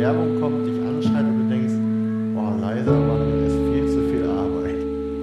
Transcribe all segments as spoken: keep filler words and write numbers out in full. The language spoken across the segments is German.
Werbung kommt, dich anschreit und du denkst, boah, leise, aber das ist viel zu viel Arbeit.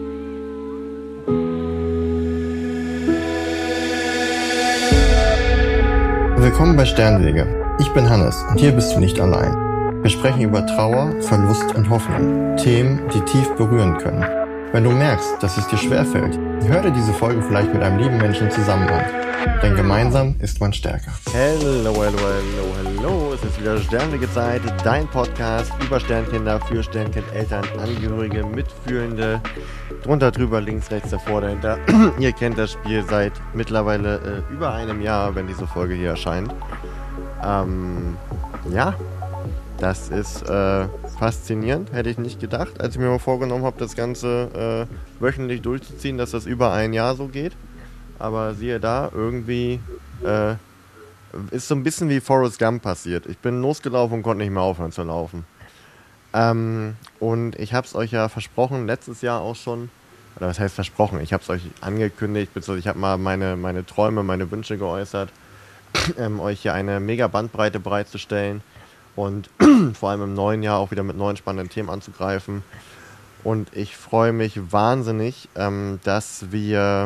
Willkommen bei Sternwege. Ich bin Hannes und hier bist du nicht allein. Wir sprechen über Trauer, Verlust und Hoffnung. Themen, die tief berühren können. Wenn du merkst, dass es dir schwerfällt, hör dir diese Folge vielleicht mit einem lieben Menschen zusammen an. Denn gemeinsam ist man stärker. Hello, hello, hello, hello. Es ist wieder Sternwege-Zeit, dein Podcast über Sternkinder, für Sternkind-Eltern, Angehörige, Mitfühlende. Drunter, drüber, links, rechts, davor, dahinter. Ihr kennt das Spiel seit mittlerweile äh, über einem Jahr, wenn diese Folge hier erscheint. Ähm, ja, das ist äh, faszinierend, hätte ich nicht gedacht, als ich mir mal vorgenommen habe, das Ganze äh, wöchentlich durchzuziehen, dass das über ein Jahr so geht. Aber siehe da, irgendwie äh, ist so ein bisschen wie Forrest Gump passiert. Ich bin losgelaufen und konnte nicht mehr aufhören zu laufen. Ähm, und ich habe es euch ja versprochen, letztes Jahr auch schon, oder was heißt versprochen, ich habe es euch angekündigt, beziehungsweise ich habe mal meine, meine Träume, meine Wünsche geäußert, ähm, euch hier eine mega Bandbreite bereitzustellen und vor allem im neuen Jahr auch wieder mit neuen spannenden Themen anzugreifen. Und ich freue mich wahnsinnig, ähm, dass wir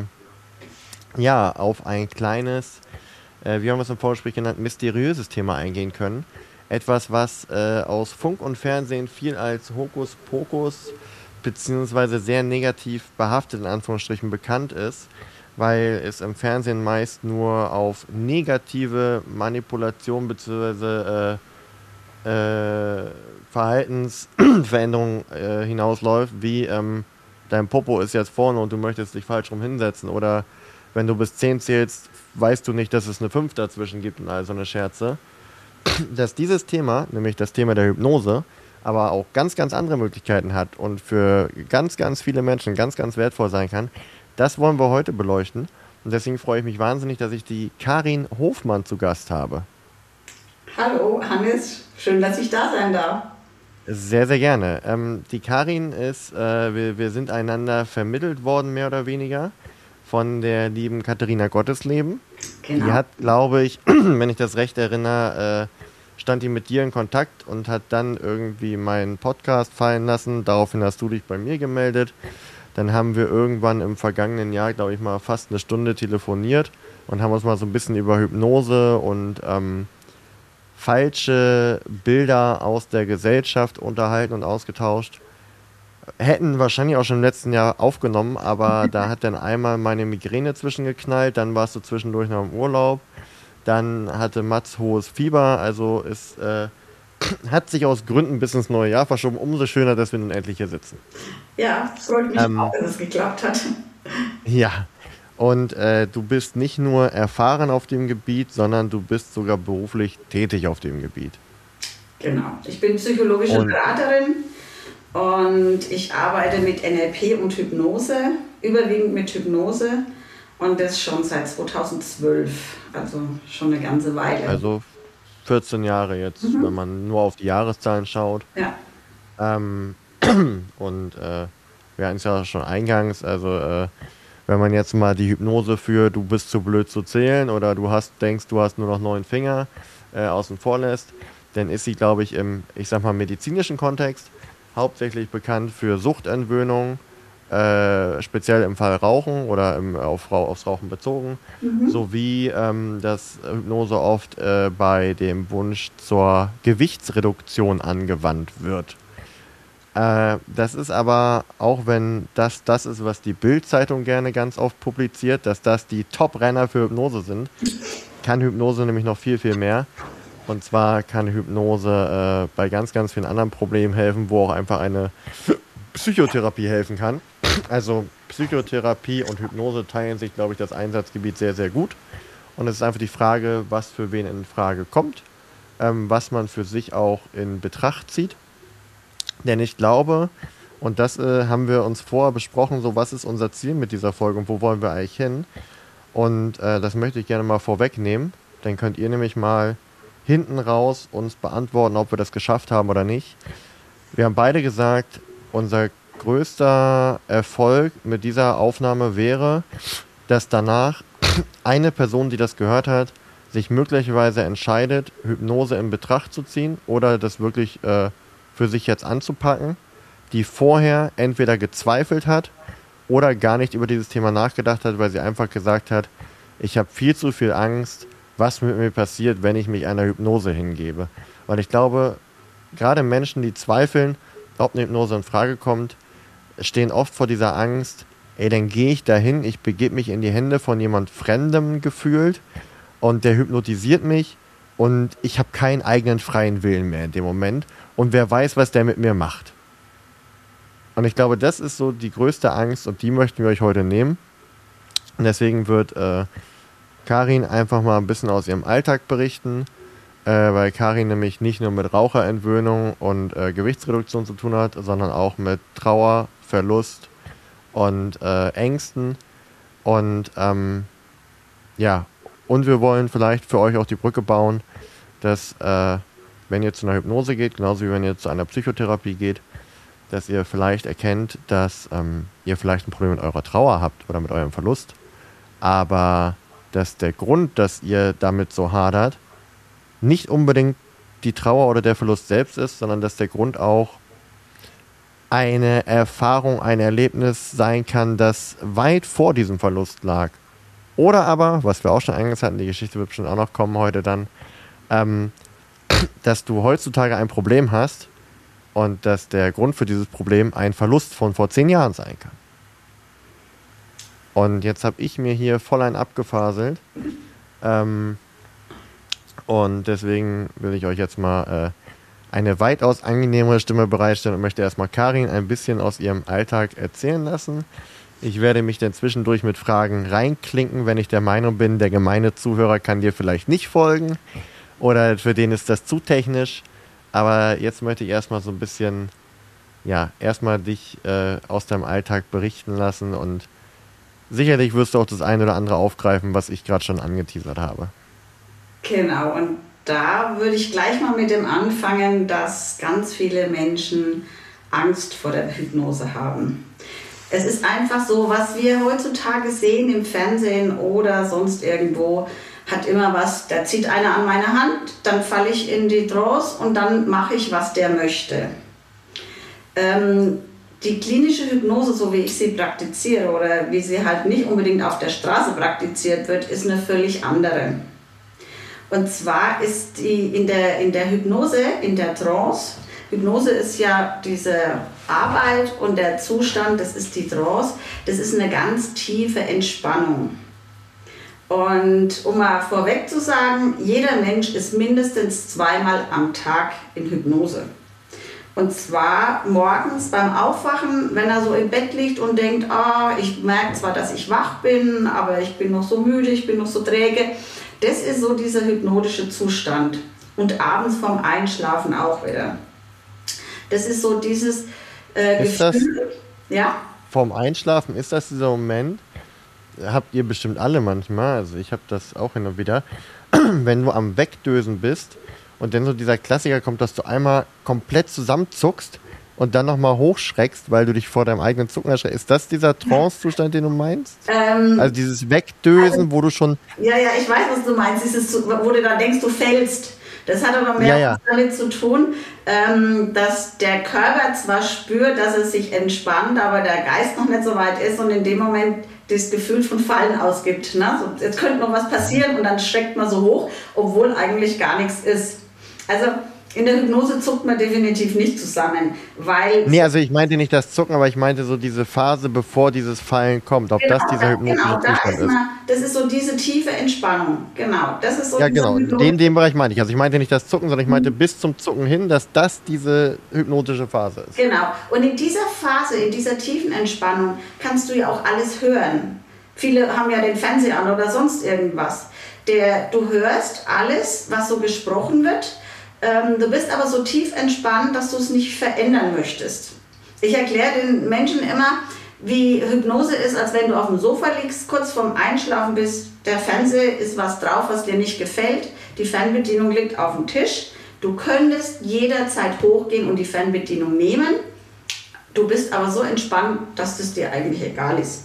ja auf ein kleines, äh, wie haben wir es im Vorgespräch genannt, mysteriöses Thema eingehen können. Etwas, was äh, aus Funk und Fernsehen viel als Hokuspokus beziehungsweise sehr negativ behaftet in Anführungsstrichen bekannt ist, weil es im Fernsehen meist nur auf negative Manipulation beziehungsweise äh, äh, Verhaltensveränderungen äh, hinausläuft, wie ähm, dein Popo ist jetzt vorne und du möchtest dich falsch rum hinsetzen, oder wenn du bis zehn zählst, weißt du nicht, dass es eine fünf dazwischen gibt und all so eine Scherze. Dass dieses Thema, nämlich das Thema der Hypnose, aber auch ganz, ganz andere Möglichkeiten hat und für ganz, ganz viele Menschen ganz, ganz wertvoll sein kann, das wollen wir heute beleuchten. Und deswegen freue ich mich wahnsinnig, dass ich die Karin Hofmann zu Gast habe. Hallo Hannes, schön, dass ich da sein darf. Sehr, sehr gerne. Ähm, die Karin ist, äh, wir, wir sind einander vermittelt worden, mehr oder weniger, von der lieben Katharina Gottesleben. Genau. Die hat, glaube ich, wenn ich das recht erinnere, äh, stand die mit dir in Kontakt und hat dann irgendwie meinen Podcast fallen lassen. Daraufhin hast du dich bei mir gemeldet. Dann haben wir irgendwann im vergangenen Jahr, glaube ich, mal fast eine Stunde telefoniert und haben uns mal so ein bisschen über Hypnose und ähm, falsche Bilder aus der Gesellschaft unterhalten und ausgetauscht. Hätten wahrscheinlich auch schon im letzten Jahr aufgenommen, aber da hat dann einmal meine Migräne zwischengeknallt, dann warst du zwischendurch noch im Urlaub, dann hatte Mats hohes Fieber, also es äh, hat sich aus Gründen bis ins neue Jahr verschoben. Umso schöner, dass wir nun endlich hier sitzen. Ja, freut mich ähm, auch, dass es geklappt hat. Ja, und äh, du bist nicht nur erfahren auf dem Gebiet, sondern du bist sogar beruflich tätig auf dem Gebiet. Genau, ich bin psychologische und Beraterin. Und ich arbeite mit N L P und Hypnose, überwiegend mit Hypnose, und das schon seit zweitausendzwölf, also schon eine ganze Weile. Also vierzehn Jahre jetzt, mhm. wenn man nur auf die Jahreszahlen schaut. Ja. Ähm, und äh, wir hatten es ja schon eingangs, also äh, wenn man jetzt mal die Hypnose für du bist zu blöd zu zählen oder du hast denkst, du hast nur noch neun Finger äh, außen vor lässt, dann ist sie, glaube ich, im, ich sag mal, medizinischen Kontext hauptsächlich bekannt für Suchtentwöhnung, äh, speziell im Fall Rauchen oder im, auf, aufs Rauchen bezogen, mhm. sowie ähm, dass Hypnose oft äh, bei dem Wunsch zur Gewichtsreduktion angewandt wird. Äh, das ist aber, auch wenn das das ist, was die Bild-Zeitung gerne ganz oft publiziert, dass das die Top-Renner für Hypnose sind, kann Hypnose nämlich noch viel, viel mehr. Und zwar kann Hypnose äh, bei ganz, ganz vielen anderen Problemen helfen, wo auch einfach eine Psychotherapie helfen kann. Also Psychotherapie und Hypnose teilen sich, glaube ich, das Einsatzgebiet sehr, sehr gut. Und es ist einfach die Frage, was für wen in Frage kommt, ähm, was man für sich auch in Betracht zieht. Denn ich glaube, und das äh, haben wir uns vorher besprochen, so was ist unser Ziel mit dieser Folge und wo wollen wir eigentlich hin? Und äh, das möchte ich gerne mal vorwegnehmen. Dann könnt ihr nämlich mal hinten raus uns beantworten, ob wir das geschafft haben oder nicht. Wir haben beide gesagt, unser größter Erfolg mit dieser Aufnahme wäre, dass danach eine Person, die das gehört hat, sich möglicherweise entscheidet, Hypnose in Betracht zu ziehen oder das wirklich äh, für sich jetzt anzupacken, die vorher entweder gezweifelt hat oder gar nicht über dieses Thema nachgedacht hat, weil sie einfach gesagt hat, ich habe viel zu viel Angst, was mit mir passiert, wenn ich mich einer Hypnose hingebe. Und ich glaube, gerade Menschen, die zweifeln, ob eine Hypnose in Frage kommt, stehen oft vor dieser Angst, ey, dann gehe ich dahin, ich begebe mich in die Hände von jemand Fremdem gefühlt und der hypnotisiert mich und ich habe keinen eigenen freien Willen mehr in dem Moment und wer weiß, was der mit mir macht. Und ich glaube, das ist so die größte Angst und die möchten wir euch heute nehmen. Und deswegen wird äh, Karin einfach mal ein bisschen aus ihrem Alltag berichten, äh, weil Karin nämlich nicht nur mit Raucherentwöhnung und äh, Gewichtsreduktion zu tun hat, sondern auch mit Trauer, Verlust und äh, Ängsten. Und ähm, ja, und wir wollen vielleicht für euch auch die Brücke bauen, dass äh, wenn ihr zu einer Hypnose geht, genauso wie wenn ihr zu einer Psychotherapie geht, dass ihr vielleicht erkennt, dass ähm, ihr vielleicht ein Problem mit eurer Trauer habt oder mit eurem Verlust, aber dass der Grund, dass ihr damit so hadert, nicht unbedingt die Trauer oder der Verlust selbst ist, sondern dass der Grund auch eine Erfahrung, ein Erlebnis sein kann, das weit vor diesem Verlust lag. Oder aber, was wir auch schon eingesetzt hatten, die Geschichte wird bestimmt auch noch kommen heute dann, ähm, dass du heutzutage ein Problem hast und dass der Grund für dieses Problem ein Verlust von vor zehn Jahren sein kann. Und jetzt habe ich mir hier voll ein abgefaselt. Ähm, und deswegen will ich euch jetzt mal äh, eine weitaus angenehmere Stimme bereitstellen und möchte erstmal Karin ein bisschen aus ihrem Alltag erzählen lassen. Ich werde mich dann zwischendurch mit Fragen reinklinken, wenn ich der Meinung bin, der gemeine Zuhörer kann dir vielleicht nicht folgen oder für den ist das zu technisch. Aber jetzt möchte ich erstmal so ein bisschen, ja, erstmal dich äh, aus deinem Alltag berichten lassen und sicherlich wirst du auch das eine oder andere aufgreifen, was ich gerade schon angeteasert habe. Genau, und da würde ich gleich mal mit dem anfangen, dass ganz viele Menschen Angst vor der Hypnose haben. Es ist einfach so, was wir heutzutage sehen im Fernsehen oder sonst irgendwo, hat immer was, da zieht einer an meine Hand, dann falle ich in die Trance und dann mache ich, was der möchte. Ähm, die klinische Hypnose, so wie ich sie praktiziere oder wie sie halt nicht unbedingt auf der Straße praktiziert wird, ist eine völlig andere. Und zwar ist die in der, in der Hypnose, in der Trance, Hypnose ist ja diese Arbeit und der Zustand, das ist die Trance, das ist eine ganz tiefe Entspannung. Und um mal vorweg zu sagen, jeder Mensch ist mindestens zweimal am Tag in Hypnose. Und zwar morgens beim Aufwachen, wenn er so im Bett liegt und denkt, ah, ich merke zwar, dass ich wach bin, aber ich bin noch so müde, ich bin noch so träge. Das ist so dieser hypnotische Zustand. Und abends vorm Einschlafen auch wieder. Das ist so dieses äh, ist Gefühl. Das, ja? Vorm Einschlafen, ist das dieser Moment, habt ihr bestimmt alle manchmal, also ich habe das auch hin und wieder, wenn du am Wegdösen bist und dann so dieser Klassiker kommt, dass du einmal komplett zusammenzuckst und dann nochmal hochschreckst, weil du dich vor deinem eigenen Zucken erschreckst. Ist das dieser Trance-Zustand, den du meinst? Ähm, also dieses Wegdösen, also, wo du schon... Ja, ja, ich weiß, was du meinst, dieses, wo du dann denkst, du fällst. Das hat aber mehr ja, ja. damit zu tun, ähm, dass der Körper zwar spürt, dass es sich entspannt, aber der Geist noch nicht so weit ist und in dem Moment das Gefühl von Fallen ausgibt. Ne? So, jetzt könnte noch was passieren und dann schreckt man so hoch, obwohl eigentlich gar nichts ist. Also in der Hypnose zuckt man definitiv nicht zusammen, weil... Nee, also ich meinte nicht das Zucken, aber ich meinte so diese Phase, bevor dieses Fallen kommt, ob genau, das dieser hypnotische genau, da Zustand ist. Man, das ist so diese tiefe Entspannung, genau. Das ist so ja, genau, in den, den Bereich meinte ich. Also ich meinte nicht das Zucken, sondern ich meinte mhm. bis zum Zucken hin, dass das diese hypnotische Phase ist. Genau, und in dieser Phase, in dieser tiefen Entspannung kannst du ja auch alles hören. Viele haben ja den Fernseher an oder sonst irgendwas. Der, du hörst alles, was so gesprochen wird. Ähm, du bist aber so tief entspannt, dass du es nicht verändern möchtest. Ich erkläre den Menschen immer, wie Hypnose ist, als wenn du auf dem Sofa liegst, kurz vorm Einschlafen bist. Der Fernseher ist was drauf, was dir nicht gefällt. Die Fernbedienung liegt auf dem Tisch. Du könntest jederzeit hochgehen und die Fernbedienung nehmen. Du bist aber so entspannt, dass es dir eigentlich egal ist.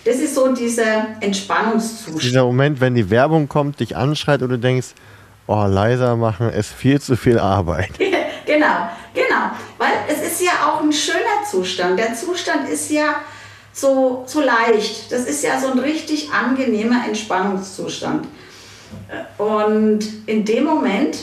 das ist so dieser Entspannungszustand. Dieser Moment, wenn die Werbung kommt, dich anschreit und du denkst, oh, leiser machen ist viel zu viel Arbeit. Genau, genau. Weil es ist ja auch ein schöner Zustand. Der Zustand ist ja so, so leicht. Das ist ja so ein richtig angenehmer Entspannungszustand. Und in dem Moment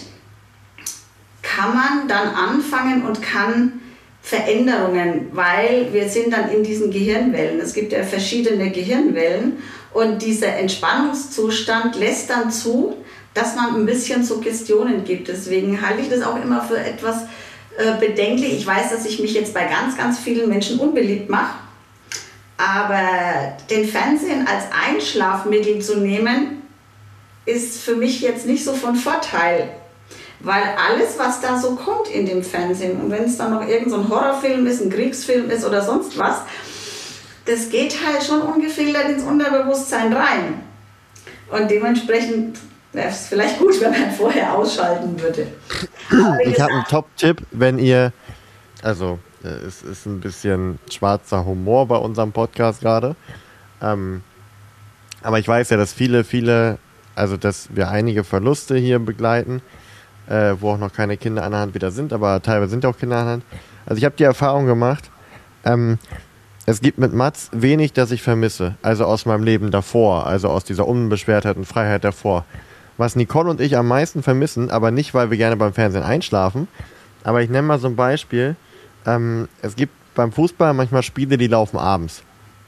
kann man dann anfangen und kann Veränderungen, weil wir sind dann in diesen Gehirnwellen. Es gibt ja verschiedene Gehirnwellen und dieser Entspannungszustand lässt dann zu, dass man ein bisschen Suggestionen gibt. Deswegen halte ich das auch immer für etwas äh, bedenklich. Ich weiß, dass ich mich jetzt bei ganz, ganz vielen Menschen unbeliebt mache, aber den Fernsehen als Einschlafmittel zu nehmen, ist für mich jetzt nicht so von Vorteil. Weil alles, was da so kommt in dem Fernsehen, und wenn es dann noch irgend so ein Horrorfilm ist, ein Kriegsfilm ist oder sonst was, das geht halt schon ungefiltert ins Unterbewusstsein rein. Und dementsprechend wäre es vielleicht gut, wenn man vorher ausschalten würde. Ich habe einen Top-Tipp, wenn ihr, also es ist ein bisschen schwarzer Humor bei unserem Podcast gerade, ähm, aber ich weiß ja, dass viele, viele, also dass wir einige Verluste hier begleiten, Äh, wo auch noch keine Kinder an der Hand wieder sind, aber teilweise sind auch Kinder an der Hand. Also ich habe die Erfahrung gemacht, ähm, es gibt mit Mats wenig, das ich vermisse, also aus meinem Leben davor, also aus dieser Unbeschwertheit und Freiheit davor. Was Nicole und ich am meisten vermissen, aber nicht, weil wir gerne beim Fernsehen einschlafen, aber ich nenne mal so ein Beispiel, ähm, es gibt beim Fußball manchmal Spiele, die laufen abends.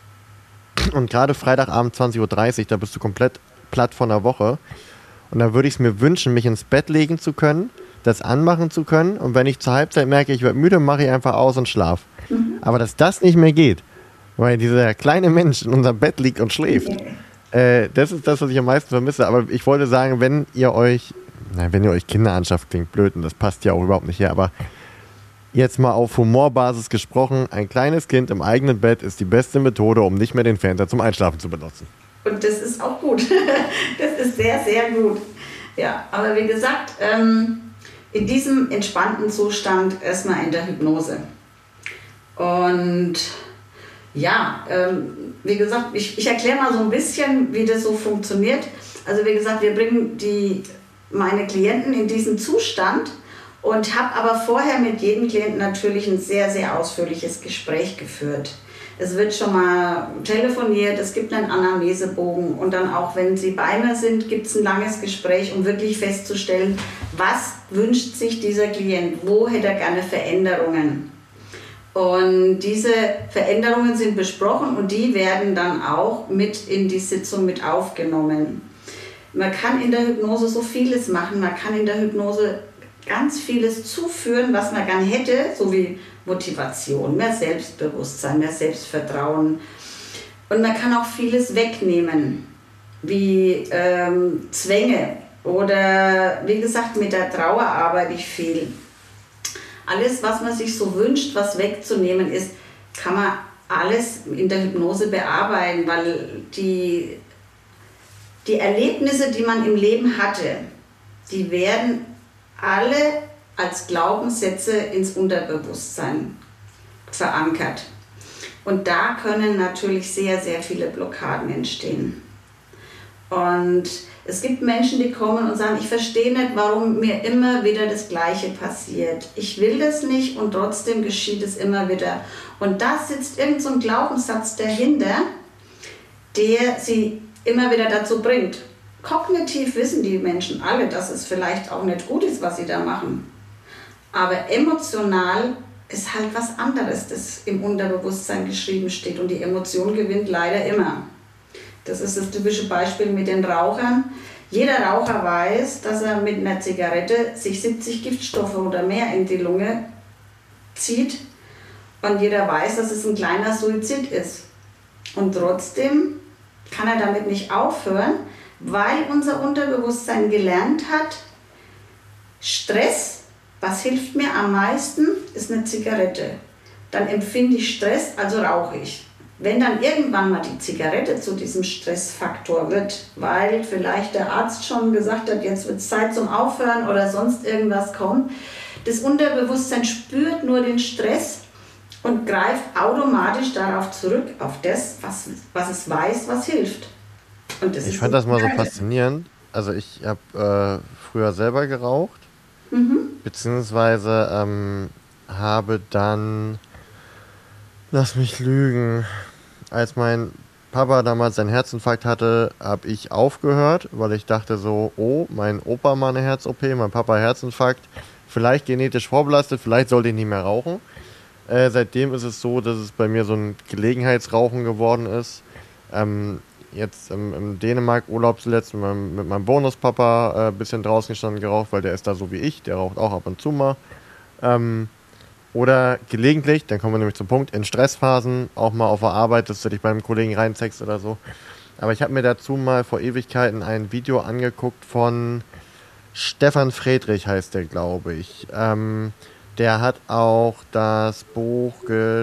Und gerade Freitagabend zwanzig Uhr dreißig, da bist du komplett platt von der Woche. Und da würde ich es mir wünschen, mich ins Bett legen zu können, das anmachen zu können. Und wenn ich zur Halbzeit merke, ich werde müde, mache ich einfach aus und schlaf. Mhm. Aber dass das nicht mehr geht, weil dieser kleine Mensch in unserem Bett liegt und schläft, äh, das ist das, was ich am meisten vermisse. Aber ich wollte sagen, wenn ihr euch, na, wenn ihr euch Kinder anschafft, klingt blöd und das passt ja auch überhaupt nicht her, aber jetzt mal auf Humorbasis gesprochen, ein kleines Kind im eigenen Bett ist die beste Methode, um nicht mehr den Fernseher zum Einschlafen zu benutzen. Und das ist auch gut. Das ist sehr, sehr gut. Ja, aber wie gesagt, ähm, in diesem entspannten Zustand erstmal in der Hypnose. Und ja, ähm, wie gesagt, ich, ich erkläre mal so ein bisschen, wie das so funktioniert. Also wie gesagt, wir bringen die, meine Klienten in diesen Zustand und habe aber vorher mit jedem Klienten natürlich ein sehr, sehr ausführliches Gespräch geführt. Es wird schon mal telefoniert, es gibt einen Anamnesebogen und dann auch, wenn Sie bei mir sind, gibt es ein langes Gespräch, um wirklich festzustellen, was wünscht sich dieser Klient, wo hätte er gerne Veränderungen. Und diese Veränderungen sind besprochen und die werden dann auch mit in die Sitzung mit aufgenommen. Man kann in der Hypnose so vieles machen, man kann in der Hypnose ganz vieles zuführen, was man gern hätte, so wie Motivation, mehr Selbstbewusstsein, mehr Selbstvertrauen. Und man kann auch vieles wegnehmen, wie ähm, Zwänge oder wie gesagt, mit der Trauer arbeite ich viel. Alles, was man sich so wünscht, was wegzunehmen ist, kann man alles in der Hypnose bearbeiten, weil die, die Erlebnisse, die man im Leben hatte, die werden alle als Glaubenssätze ins Unterbewusstsein verankert. Und da können natürlich sehr, sehr viele Blockaden entstehen. Und es gibt Menschen, die kommen und sagen, ich verstehe nicht, warum mir immer wieder das Gleiche passiert. Ich will das nicht und trotzdem geschieht es immer wieder. Und da sitzt irgend so ein Glaubenssatz dahinter, der sie immer wieder dazu bringt. Kognitiv wissen die Menschen alle, dass es vielleicht auch nicht gut ist, was sie da machen. Aber emotional ist halt was anderes, das im Unterbewusstsein geschrieben steht. Und die Emotion gewinnt leider immer. Das ist das typische Beispiel mit den Rauchern. Jeder Raucher weiß, dass er mit einer Zigarette sich siebzig Giftstoffe oder mehr in die Lunge zieht. Und jeder weiß, dass es ein kleiner Suizid ist. Und trotzdem kann er damit nicht aufhören, weil unser Unterbewusstsein gelernt hat, Stress, was hilft mir am meisten, ist eine Zigarette. Dann empfinde ich Stress, also rauche ich. Wenn dann irgendwann mal die Zigarette zu diesem Stressfaktor wird, weil vielleicht der Arzt schon gesagt hat, jetzt wird es Zeit zum Aufhören oder sonst irgendwas kommt, das Unterbewusstsein spürt nur den Stress, und greift automatisch darauf zurück, auf das, was, was es weiß, was hilft. Und das ich ist fand das mal so faszinierend. Also ich habe äh, früher selber geraucht, mhm. beziehungsweise ähm, habe dann, lass mich lügen, als mein Papa damals seinen Herzinfarkt hatte, habe ich aufgehört, weil ich dachte so, oh, mein Opa mal eine Herz-O P, mein Papa Herzinfarkt, vielleicht genetisch vorbelastet, vielleicht sollte ich nicht mehr rauchen. Äh, seitdem ist es so, dass es bei mir so ein Gelegenheitsrauchen geworden ist. Ähm, jetzt im, im Dänemark Urlaub zuletzt mit meinem, mit meinem Bonuspapa ein äh, bisschen draußen gestanden geraucht, weil der ist da so wie ich, der raucht auch ab und zu mal. Ähm, Oder gelegentlich, dann kommen wir nämlich zum Punkt, in Stressphasen auch mal auf der Arbeit, dass du dich beim Kollegen reinzeigst oder so. Aber ich habe mir dazu mal vor Ewigkeiten ein Video angeguckt von Stefan Friedrich, heißt der, glaube ich. Ähm, der hat auch das Buch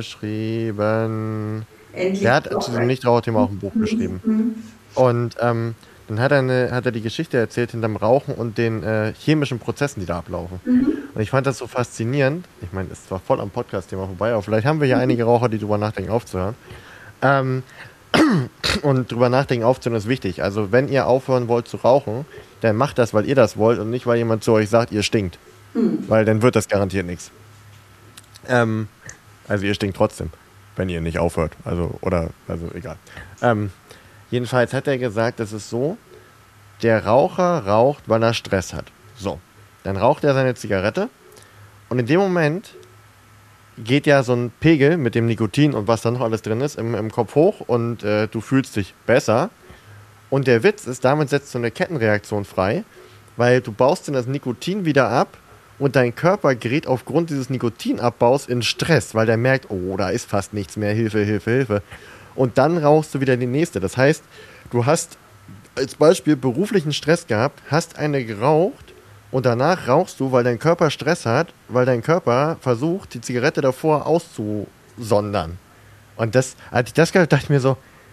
geschrieben. Endlich der hat zu diesem Nichtraucherthema auch ein Buch geschrieben. Und ähm, dann hat er, eine, hat er die Geschichte erzählt hinterm Rauchen und den äh, chemischen Prozessen, die da ablaufen. Mhm. Und ich fand das so faszinierend. Ich meine, es war voll am Podcast-Thema vorbei, aber vielleicht haben wir hier mhm. einige Raucher, die drüber nachdenken, aufzuhören. Ähm, und drüber nachdenken, aufzuhören ist wichtig. Also wenn ihr aufhören wollt zu rauchen, dann macht das, weil ihr das wollt und nicht, weil jemand zu euch sagt, ihr stinkt. Mhm. Weil dann wird das garantiert nichts. Ähm, also ihr stinkt trotzdem, wenn ihr nicht aufhört. Also, oder, also egal. Ähm, Jedenfalls hat er gesagt, es ist so, der Raucher raucht, weil er Stress hat. So, dann raucht er seine Zigarette und in dem Moment geht ja so ein Pegel mit dem Nikotin und was da noch alles drin ist im, im Kopf hoch und äh, du fühlst dich besser. Und der Witz ist, damit setzt du eine Kettenreaktion frei, weil du baust dann das Nikotin wieder ab und dein Körper gerät aufgrund dieses Nikotinabbaus in Stress, weil der merkt, oh, da ist fast nichts mehr, Hilfe, Hilfe, Hilfe. Und dann rauchst du wieder die nächste. Das heißt, du hast als Beispiel beruflichen Stress gehabt, hast eine geraucht und danach rauchst du, weil dein Körper Stress hat, weil dein Körper versucht, die Zigarette davor auszusondern. Und das, als ich das gehört, dachte ich mir so,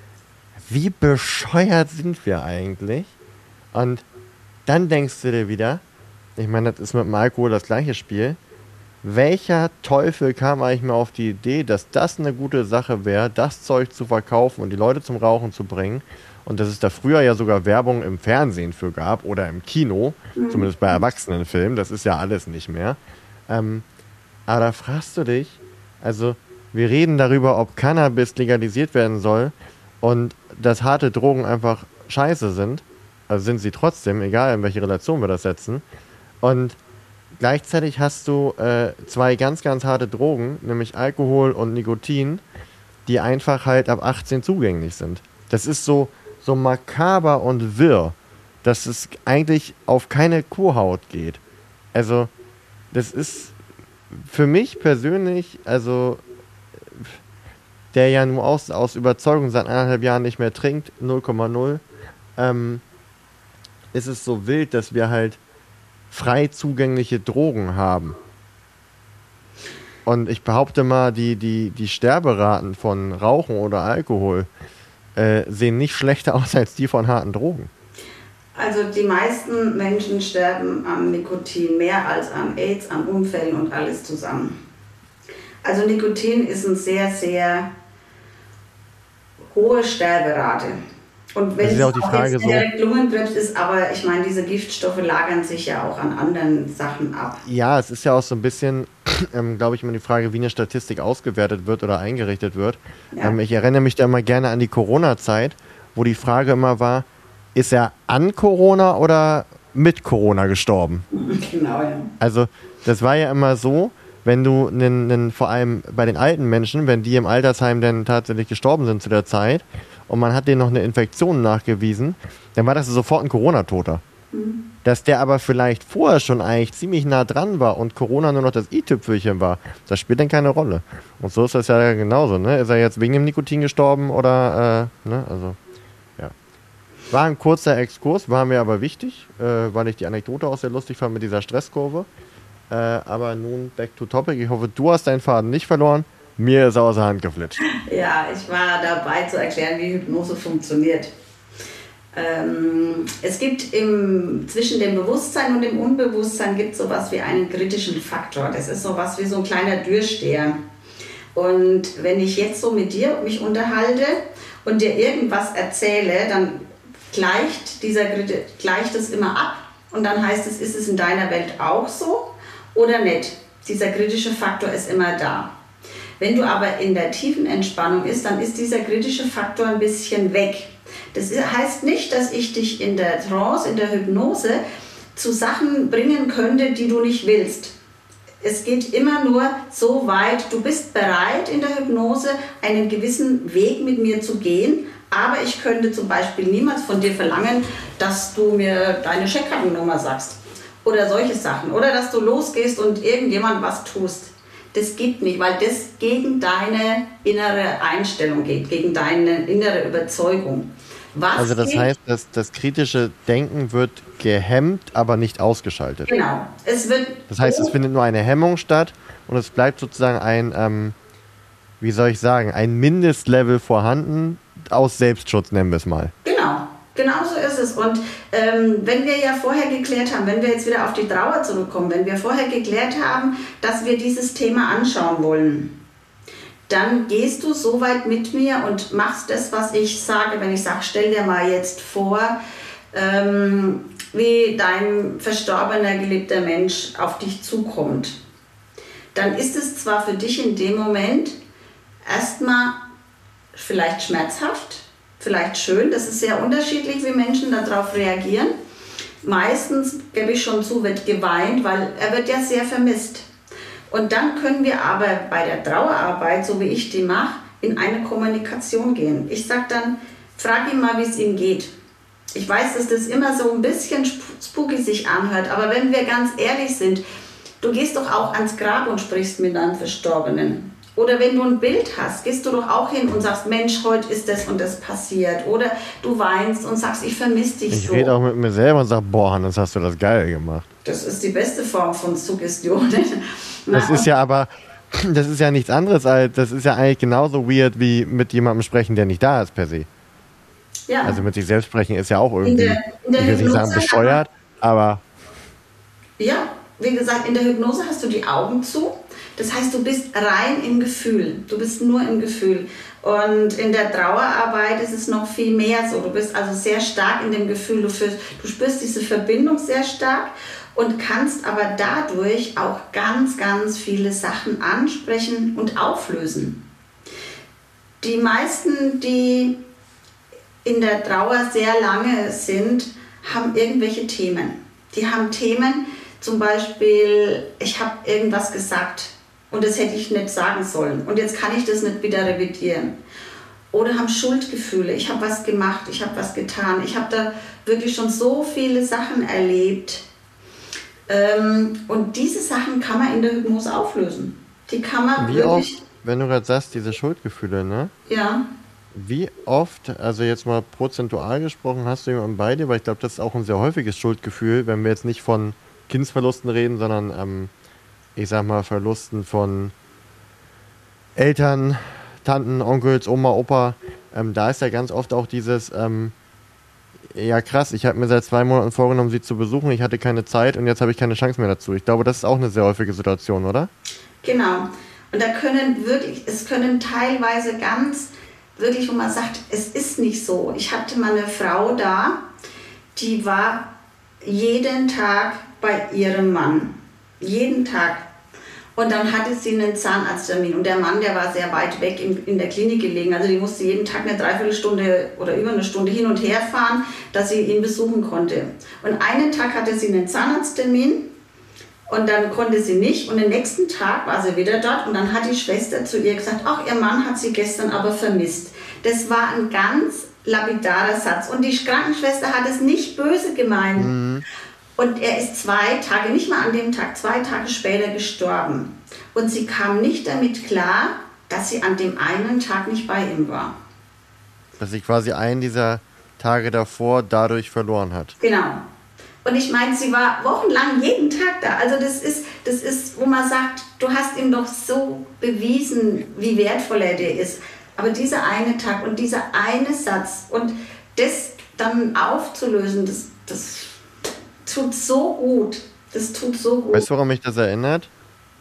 wie bescheuert sind wir eigentlich? Und dann denkst du dir wieder, ich meine, das ist mit dem Alkohol das gleiche Spiel, welcher Teufel kam eigentlich mal auf die Idee, dass das eine gute Sache wäre, das Zeug zu verkaufen und die Leute zum Rauchen zu bringen und dass es da früher ja sogar Werbung im Fernsehen für gab oder im Kino, mhm. zumindest bei Erwachsenenfilmen, das ist ja alles nicht mehr. Ähm, aber da fragst du dich, also wir reden darüber, ob Cannabis legalisiert werden soll und dass harte Drogen einfach scheiße sind, also sind sie trotzdem, egal in welche Relation wir das setzen, und gleichzeitig hast du äh, zwei ganz, ganz harte Drogen, nämlich Alkohol und Nikotin, die einfach halt ab achtzehn zugänglich sind. Das ist so, so makaber und wirr, dass es eigentlich auf keine Kuhhaut geht. Also, das ist für mich persönlich, also, der ja nur aus, aus Überzeugung seit eineinhalb Jahren nicht mehr trinkt, null Komma null, ähm, ist es so wild, dass wir halt frei zugängliche Drogen haben. Und ich behaupte mal, die, die, die Sterberaten von Rauchen oder Alkohol äh, sehen nicht schlechter aus als die von harten Drogen. Also die meisten Menschen sterben am Nikotin mehr als an AIDS, an Unfällen und alles zusammen. Also Nikotin ist eine sehr, sehr hohe Sterberate. Und wenn es auch, auch jetzt so direkt Lungenkrebs ist, aber ich meine, diese Giftstoffe lagern sich ja auch an anderen Sachen ab. Ja, es ist ja auch so ein bisschen, ähm, glaube ich, immer die Frage, wie eine Statistik ausgewertet wird oder eingerichtet wird. Ja. Ähm, ich erinnere mich da immer gerne an die Corona-Zeit, wo die Frage immer war, ist er an Corona oder mit Corona gestorben? Genau, ja. Also das war ja immer so, wenn du nen, nen, vor allem bei den alten Menschen, wenn die im Altersheim dann tatsächlich gestorben sind zu der Zeit und man hat denen noch eine Infektion nachgewiesen, dann war das sofort ein Corona-Toter. Mhm. Dass der aber vielleicht vorher schon eigentlich ziemlich nah dran war und Corona nur noch das i-Tüpfelchen war, das spielt dann keine Rolle. Und so ist das ja genauso, ne? Ist er jetzt wegen dem Nikotin gestorben oder, äh, ne? Also, ja. War ein kurzer Exkurs, war mir aber wichtig, äh, weil ich die Anekdote auch sehr lustig fand mit dieser Stresskurve. Äh, aber nun back to topic. Ich hoffe, du hast deinen Faden nicht verloren. Mir ist er aus der Hand geflitscht. Ja, ich war dabei zu erklären, wie Hypnose funktioniert. Ähm, es gibt im, zwischen dem Bewusstsein und dem Unbewusstsein gibt es sowas wie einen kritischen Faktor. Das ist sowas wie so ein kleiner Türsteher. Und wenn ich jetzt so mit dir mich unterhalte und dir irgendwas erzähle, dann gleicht dieser gleicht es immer ab und dann heißt es, ist es in deiner Welt auch so oder nicht? Dieser kritische Faktor ist immer da. Wenn du aber in der tiefen Entspannung bist, dann ist dieser kritische Faktor ein bisschen weg. Das heißt nicht, dass ich dich in der Trance, in der Hypnose zu Sachen bringen könnte, die du nicht willst. Es geht immer nur so weit, du bist bereit in der Hypnose, einen gewissen Weg mit mir zu gehen, aber ich könnte zum Beispiel niemals von dir verlangen, dass du mir deine Scheckkartennummer sagst oder solche Sachen oder dass du losgehst und irgendjemand was tust. Das geht nicht, weil das gegen deine innere Einstellung geht, gegen deine innere Überzeugung. Was also das geht? heißt, dass das kritische Denken wird gehemmt, aber nicht ausgeschaltet. Genau. Es wird das heißt, es findet nur eine Hemmung statt und es bleibt sozusagen ein, ähm, wie soll ich sagen, ein Mindestlevel vorhanden, aus Selbstschutz nennen wir es mal. Genau, genau so ist es. Und ähm, wenn wir ja vorher geklärt haben, wenn wir jetzt wieder auf die Trauer zurückkommen, wenn wir vorher geklärt haben, dass wir dieses Thema anschauen wollen, dann gehst du so weit mit mir und machst das, was ich sage, wenn ich sage, stell dir mal jetzt vor, ähm, wie dein verstorbener, geliebter Mensch auf dich zukommt. Dann ist es zwar für dich in dem Moment erstmal vielleicht schmerzhaft, vielleicht schön, das ist sehr unterschiedlich, wie Menschen darauf reagieren. Meistens, gebe ich schon zu, wird geweint, weil er wird ja sehr vermisst. Und dann können wir aber bei der Trauerarbeit, so wie ich die mache, in eine Kommunikation gehen. Ich sage dann, frag ihn mal, wie es ihm geht. Ich weiß, dass das immer so ein bisschen spooky sich anhört, aber wenn wir ganz ehrlich sind, du gehst doch auch ans Grab und sprichst mit deinem Verstorbenen. Oder wenn du ein Bild hast, gehst du doch auch hin und sagst, Mensch, heute ist das und das passiert. Oder du weinst und sagst, ich vermisse dich ich so. Ich rede auch mit mir selber und sage, boah, Hannes, hast du das geil gemacht. Das ist die beste Form von Suggestion. Das ist ja aber, das ist ja nichts anderes als, das ist ja eigentlich genauso weird wie mit jemandem sprechen, der nicht da ist per se. Ja. Also mit sich selbst sprechen ist ja auch irgendwie, in der, in der ich will nicht sagen bescheuert, aber... Ja, wie gesagt, in der Hypnose hast du die Augen zu. Das heißt, du bist rein im Gefühl. Du bist nur im Gefühl. Und in der Trauerarbeit ist es noch viel mehr so. Du bist also sehr stark in dem Gefühl. Du, fühlst, du spürst diese Verbindung sehr stark und kannst aber dadurch auch ganz, ganz viele Sachen ansprechen und auflösen. Die meisten, die in der Trauer sehr lange sind, haben irgendwelche Themen. Die haben Themen, zum Beispiel, ich habe irgendwas gesagt und das hätte ich nicht sagen sollen und jetzt kann ich das nicht wieder revidieren. Oder haben Schuldgefühle, ich habe was gemacht, ich habe was getan. Ich habe da wirklich schon so viele Sachen erlebt. Ähm, und diese Sachen kann man in der Hypnose auflösen. Die kann man Wie wirklich... Oft, wenn du gerade sagst, diese Schuldgefühle, ne? Ja. Wie oft, also jetzt mal prozentual gesprochen, hast du jemanden bei dir, weil ich glaube, das ist auch ein sehr häufiges Schuldgefühl, wenn wir jetzt nicht von Kindsverlusten reden, sondern ähm, ich sag mal Verlusten von Eltern, Tanten, Onkels, Oma, Opa. Ähm, da ist ja ganz oft auch dieses, ähm, ja krass, ich habe mir seit zwei Monaten vorgenommen, sie zu besuchen, ich hatte keine Zeit und jetzt habe ich keine Chance mehr dazu. Ich glaube, das ist auch eine sehr häufige Situation, oder? Genau. Und da können wirklich, es können teilweise ganz, wirklich, wo man sagt, es ist nicht so. Ich hatte mal eine Frau da, die war jeden Tag bei ihrem Mann. Jeden Tag. Und dann hatte sie einen Zahnarzttermin. Und der Mann, der war sehr weit weg in, in der Klinik gelegen. Also die musste jeden Tag eine Dreiviertelstunde oder über eine Stunde hin und her fahren, dass sie ihn besuchen konnte. Und einen Tag hatte sie einen Zahnarzttermin und dann konnte sie nicht. Und den nächsten Tag war sie wieder dort und dann hat die Schwester zu ihr gesagt, ach, ihr Mann hat sie gestern aber vermisst. Das war ein ganz lapidarer Satz. Und die Krankenschwester hat es nicht böse gemeint. Mhm. Und er ist zwei Tage, nicht mal an dem Tag, zwei Tage später gestorben. Und sie kam nicht damit klar, dass sie an dem einen Tag nicht bei ihm war. Dass sie quasi einen dieser Tage davor dadurch verloren hat. Genau. Und ich meine, sie war wochenlang jeden Tag da. Also das ist, das ist, wo man sagt, du hast ihm doch so bewiesen, wie wertvoll er dir ist. Aber dieser eine Tag und dieser eine Satz und das dann aufzulösen, das, das tut so gut. Das tut so gut. Weißt du, woran mich das erinnert?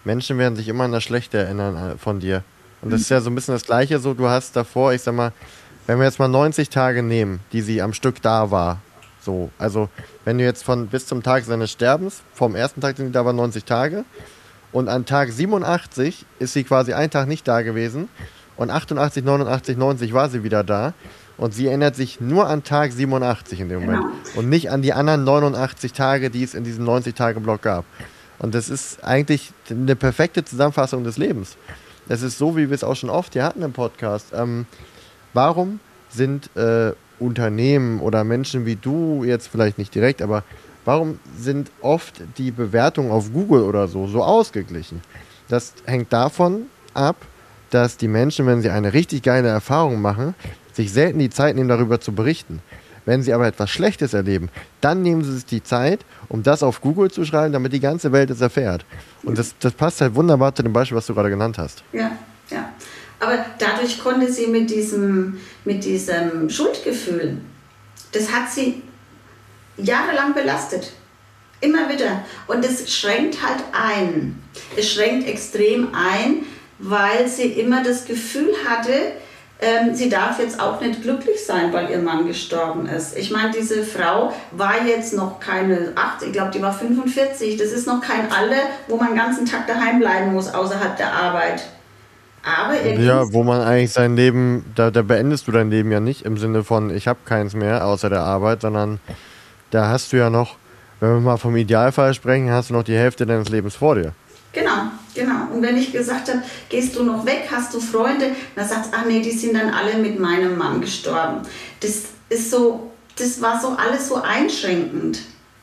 Menschen werden sich immer an das Schlechte erinnern von dir. Und das ist ja so ein bisschen das Gleiche so, du hast davor, ich sag mal, wenn wir jetzt mal neunzig Tage nehmen, die sie am Stück da war, so, also wenn du jetzt von bis zum Tag seines Sterbens, vom ersten Tag sind die da war neunzig Tage und an Tag siebenundachtzig ist sie quasi einen Tag nicht da gewesen und achtundachtzig, neunundachtzig, neunzig war sie wieder da und sie erinnert sich nur an Tag siebenundachtzig in dem Moment Genau. und nicht an die anderen neunundachtzig Tage, die es in diesem neunzig-Tage-Block gab. Und das ist eigentlich eine perfekte Zusammenfassung des Lebens. Das ist so, wie wir es auch schon oft hier hatten im Podcast. Ähm, warum sind äh, Unternehmen oder Menschen wie du, jetzt vielleicht nicht direkt, aber warum sind oft die Bewertungen auf Google oder so so ausgeglichen? Das hängt davon ab, dass die Menschen, wenn sie eine richtig geile Erfahrung machen, sich selten die Zeit nehmen, darüber zu berichten. Wenn sie aber etwas Schlechtes erleben, dann nehmen sie sich die Zeit, um das auf Google zu schreiben, damit die ganze Welt es erfährt. Und das, das passt halt wunderbar zu dem Beispiel, was du gerade genannt hast. Ja, ja. Aber dadurch konnte sie mit diesem, mit diesem Schuldgefühl, das hat sie jahrelang belastet. Immer wieder. Und es schränkt halt ein. Es schränkt extrem ein, weil sie immer das Gefühl hatte, ähm, sie darf jetzt auch nicht glücklich sein, weil ihr Mann gestorben ist. Ich meine, diese Frau war jetzt noch keine acht, ich glaube, die war fünfundvierzig. Das ist noch kein Alter, wo man den ganzen Tag daheim bleiben muss, außerhalb der Arbeit. Aber ja, wo man eigentlich sein Leben, da, da beendest du dein Leben ja nicht im Sinne von, ich habe keins mehr außer der Arbeit, sondern da hast du ja noch, wenn wir mal vom Idealfall sprechen, hast du noch die Hälfte deines Lebens vor dir. Genau, genau. Und wenn ich gesagt habe, gehst du noch weg, hast du Freunde, dann sagst du, ach nee, die sind dann alle mit meinem Mann gestorben. Das ist so, das war so alles so einschränkend.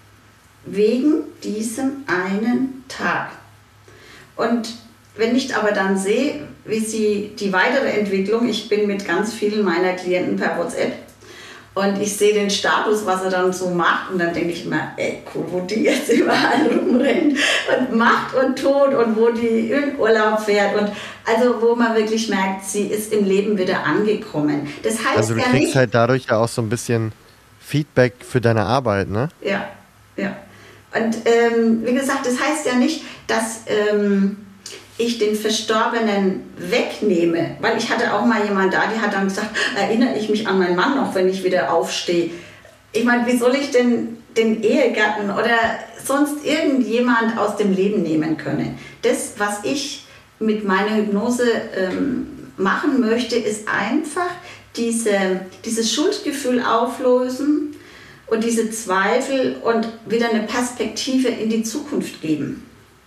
Wegen diesem einen Tag. Und wenn ich aber dann sehe, wie sie die weitere Entwicklung, ich bin mit ganz vielen meiner Klienten per WhatsApp und ich sehe den Status, was er dann so macht und dann denke ich immer, ey cool, wo die jetzt überall rumrennt und macht und tut und wo die in Urlaub fährt und also wo man wirklich merkt, sie ist im Leben wieder angekommen. Das heißt also du ja kriegst nicht, halt dadurch ja auch so ein bisschen Feedback für deine Arbeit, ne? Ja, ja. Und ähm, wie gesagt, das heißt ja nicht, dass ähm, ich den Verstorbenen wegnehme, weil ich hatte auch mal jemand da, die hat dann gesagt, erinnere ich mich an meinen Mann noch, wenn ich wieder aufstehe. Ich meine, wie soll ich denn den Ehegatten oder sonst irgendjemand aus dem Leben nehmen können? Das, was ich mit meiner Hypnose ähm, machen möchte, ist einfach diese, dieses Schuldgefühl auflösen und diese Zweifel und wieder eine Perspektive in die Zukunft geben.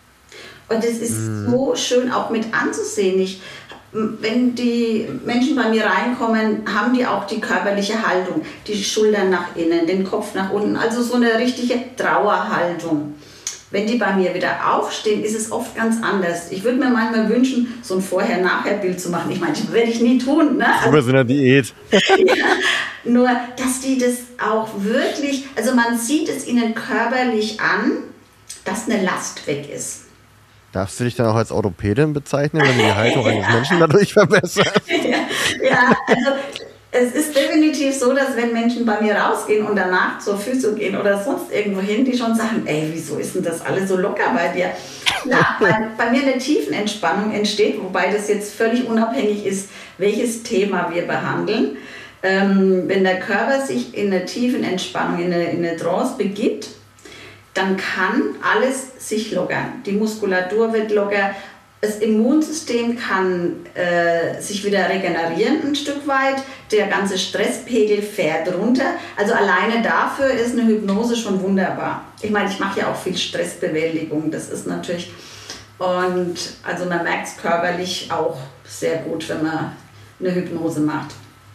Und es ist mhm. so schön auch mit anzusehen. Ich, wenn die Menschen bei mir reinkommen, haben die auch die körperliche Haltung, die Schultern nach innen, den Kopf nach unten, also so eine richtige Trauerhaltung. Wenn die bei mir wieder aufstehen, ist es oft ganz anders. Ich würde mir manchmal wünschen, so ein Vorher-Nachher-Bild zu machen. Ich meine, das werde ich nie tun. Ne? Also, über so einer Diät. Ja, nur, dass die das auch wirklich, also man sieht es ihnen körperlich an, dass eine Last weg ist. Darfst du dich dann auch als Orthopädin bezeichnen, wenn du die Haltung eines Menschen dadurch verbesserst? Ja, ja, also es ist definitiv so, dass wenn Menschen bei mir rausgehen und danach zur Physio gehen oder sonst irgendwo hin, die schon sagen, ey, wieso ist denn das alles so locker bei dir? Ja, weil bei mir eine Tiefenentspannung entsteht, wobei das jetzt völlig unabhängig ist, welches Thema wir behandeln. Ähm, wenn der Körper sich in eine Tiefenentspannung, in eine, in eine Trance begibt, dann kann alles sich lockern. Die Muskulatur wird locker, das Immunsystem kann äh, sich wieder regenerieren ein Stück weit, der ganze Stresspegel fährt runter. Also alleine dafür ist eine Hypnose schon wunderbar. Ich meine, ich mache ja auch viel Stressbewältigung, das ist natürlich, und also man merkt es körperlich auch sehr gut, wenn man eine Hypnose macht.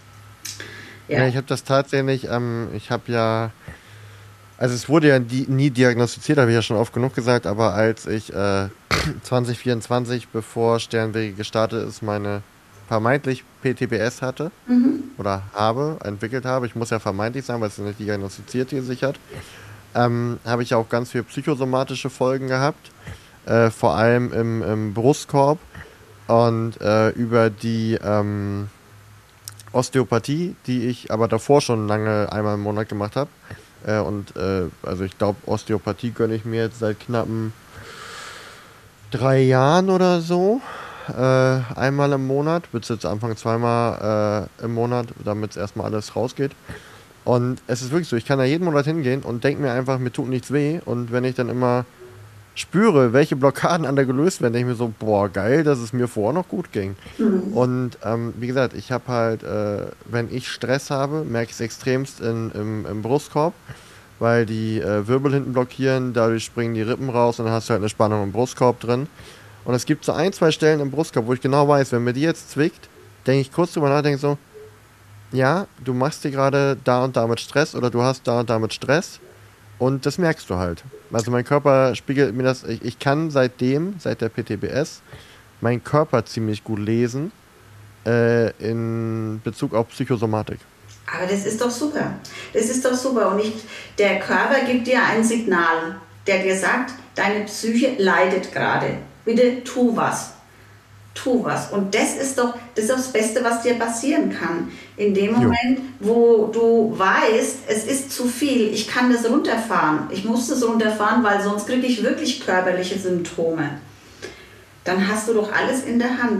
Ja, ja ich habe das tatsächlich, ähm, ich habe ja Also es wurde ja die, nie diagnostiziert, habe ich ja schon oft genug gesagt, aber als ich äh, zwanzig vierundzwanzig, bevor Sternwege gestartet ist, meine vermeintlich P T B S hatte mhm. oder habe, entwickelt habe, ich muss ja vermeintlich sein, weil es nicht diagnostiziert gesichert, ähm, habe ich ja auch ganz viele psychosomatische Folgen gehabt, äh, vor allem im, im Brustkorb und äh, über die ähm, Osteopathie, die ich aber davor schon lange einmal im Monat gemacht habe. Äh, und äh, also ich glaube, Osteopathie gönne ich mir jetzt seit knappen drei Jahren oder so. Äh, einmal im Monat, bis jetzt Anfang zweimal äh, im Monat, damit es erstmal alles rausgeht. Und es ist wirklich so, ich kann da jeden Monat hingehen und denke mir einfach, mir tut nichts weh. Und wenn ich dann immer spüre, welche Blockaden an der gelöst werden, denke ich mir so, boah, geil, dass es mir vorher noch gut ging. Mhm. Und ähm, wie gesagt, ich habe halt, äh, wenn ich Stress habe, merke ich es extremst in, im, im Brustkorb, weil die äh, Wirbel hinten blockieren, dadurch springen die Rippen raus und dann hast du halt eine Spannung im Brustkorb drin. Und es gibt so ein, zwei Stellen im Brustkorb, wo ich genau weiß, wenn mir die jetzt zwickt, denke ich kurz drüber nach, denke so, ja, du machst dir gerade da und da mit Stress oder du hast da und da mit Stress und das merkst du halt. Also mein Körper spiegelt mir das, ich, ich kann seitdem, seit der P T B S, meinen Körper ziemlich gut lesen äh, in Bezug auf Psychosomatik. Aber das ist doch super. Das ist doch super. Und ich, der Körper gibt dir ein Signal, der dir sagt, deine Psyche leidet gerade. Bitte tu was. Tu was. Und das ist doch das, ist doch das Beste, was dir passieren kann. In dem Moment, jo. wo du weißt, es ist zu viel, ich kann das runterfahren. Ich muss das runterfahren, weil sonst kriege ich wirklich körperliche Symptome. Dann hast du doch alles in der Hand.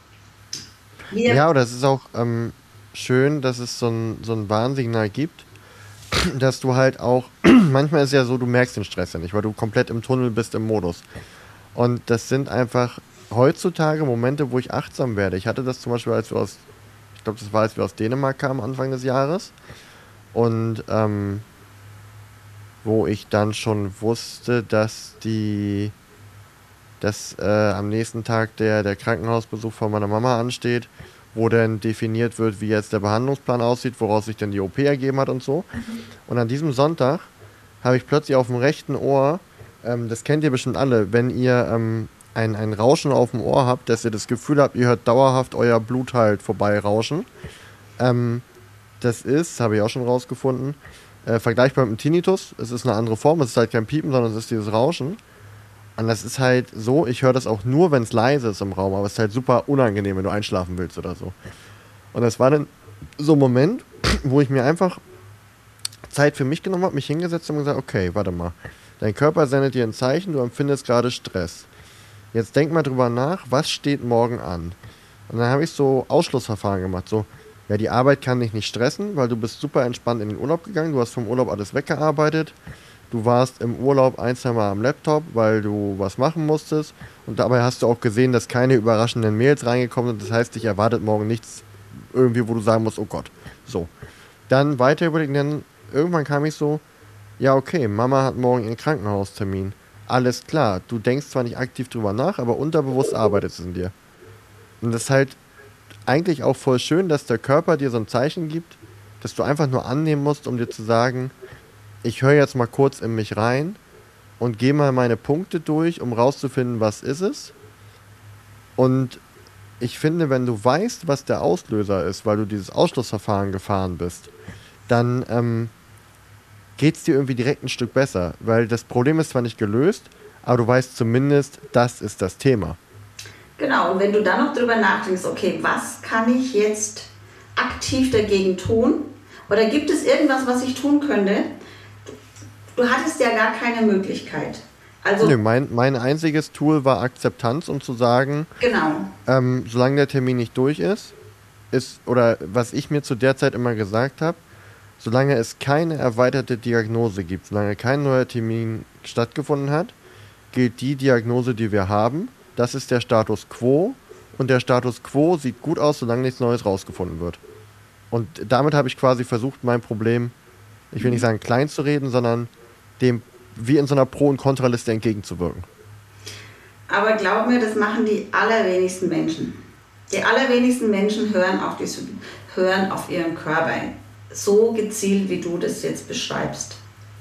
Wir ja, oder es ist auch ähm, schön, dass es so ein, so ein Warnsignal gibt, dass du halt auch, manchmal ist es ja so, du merkst den Stress ja nicht, weil du komplett im Tunnel bist, im Modus. Und das sind einfach heutzutage Momente, wo ich achtsam werde. Ich hatte das zum Beispiel, als wir aus, ich glaube, das war, als wir aus Dänemark kamen, Anfang des Jahres. Und ähm, wo ich dann schon wusste, dass die, dass äh, am nächsten Tag der, der Krankenhausbesuch von meiner Mama ansteht, wo dann definiert wird, wie jetzt der Behandlungsplan aussieht, woraus sich dann die O P ergeben hat und so. Und an diesem Sonntag habe ich plötzlich auf dem rechten Ohr, ähm, das kennt ihr bestimmt alle, wenn ihr ähm, ein, ein Rauschen auf dem Ohr habt, dass ihr das Gefühl habt, ihr hört dauerhaft euer Blut halt vorbeirauschen. Ähm, das ist, habe ich auch schon rausgefunden, äh, vergleichbar mit dem Tinnitus. Es ist eine andere Form, es ist halt kein Piepen, sondern es ist dieses Rauschen. Und das ist halt so, ich höre das auch nur, wenn es leise ist im Raum, aber es ist halt super unangenehm, wenn du einschlafen willst oder so. Und das war dann so ein Moment, wo ich mir einfach Zeit für mich genommen habe, mich hingesetzt und gesagt, okay, warte mal, dein Körper sendet dir ein Zeichen, du empfindest gerade Stress. Jetzt denk mal drüber nach, was steht morgen an? Und dann habe ich so Ausschlussverfahren gemacht, so, ja, die Arbeit kann dich nicht stressen, weil du bist super entspannt in den Urlaub gegangen, du hast vom Urlaub alles weggearbeitet, du warst im Urlaub ein, zwei Mal am Laptop, weil du was machen musstest und dabei hast du auch gesehen, dass keine überraschenden Mails reingekommen sind, das heißt, dich erwartet morgen nichts irgendwie, wo du sagen musst, oh Gott, so. Dann weiter überlegen, dann irgendwann kam ich so, ja okay, Mama hat morgen ihren Krankenhaustermin. Alles klar, du denkst zwar nicht aktiv drüber nach, aber unterbewusst arbeitet es in dir. Und das ist halt eigentlich auch voll schön, dass der Körper dir so ein Zeichen gibt, dass du einfach nur annehmen musst, um dir zu sagen, ich höre jetzt mal kurz in mich rein und gehe mal meine Punkte durch, um rauszufinden, was ist es. Und ich finde, wenn du weißt, was der Auslöser ist, weil du dieses Ausschlussverfahren gefahren bist, dann ähm, geht es dir irgendwie direkt ein Stück besser, weil das Problem ist zwar nicht gelöst, aber du weißt zumindest, das ist das Thema. Genau, und wenn du dann noch drüber nachdenkst, okay, was kann ich jetzt aktiv dagegen tun? Oder gibt es irgendwas, was ich tun könnte? Du hattest ja gar keine Möglichkeit. Also, nee, mein, mein einziges Tool war Akzeptanz, um zu sagen, genau. ähm, solange der Termin nicht durch ist, ist, oder was ich mir zu der Zeit immer gesagt habe, solange es keine erweiterte Diagnose gibt, solange kein neuer Termin stattgefunden hat, gilt die Diagnose, die wir haben. Das ist der Status Quo. Und der Status Quo sieht gut aus, solange nichts Neues rausgefunden wird. Und damit habe ich quasi versucht, mein Problem, ich will nicht sagen klein zu reden, sondern dem wie in so einer Pro- und Kontraliste entgegenzuwirken. Aber glaub mir, das machen die allerwenigsten Menschen. Die allerwenigsten Menschen hören auf, die, hören auf ihren Körper so gezielt, wie du das jetzt beschreibst.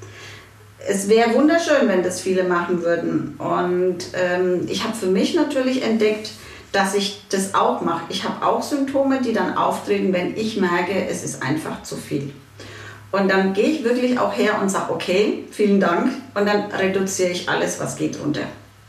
Es wäre wunderschön, wenn das viele machen würden. Und ähm, ich habe für mich natürlich entdeckt, dass ich das auch mache. Ich habe auch Symptome, die dann auftreten, wenn ich merke, es ist einfach zu viel. Und dann gehe ich wirklich auch her und sage, okay, vielen Dank. Und dann reduziere ich alles, was geht, runter.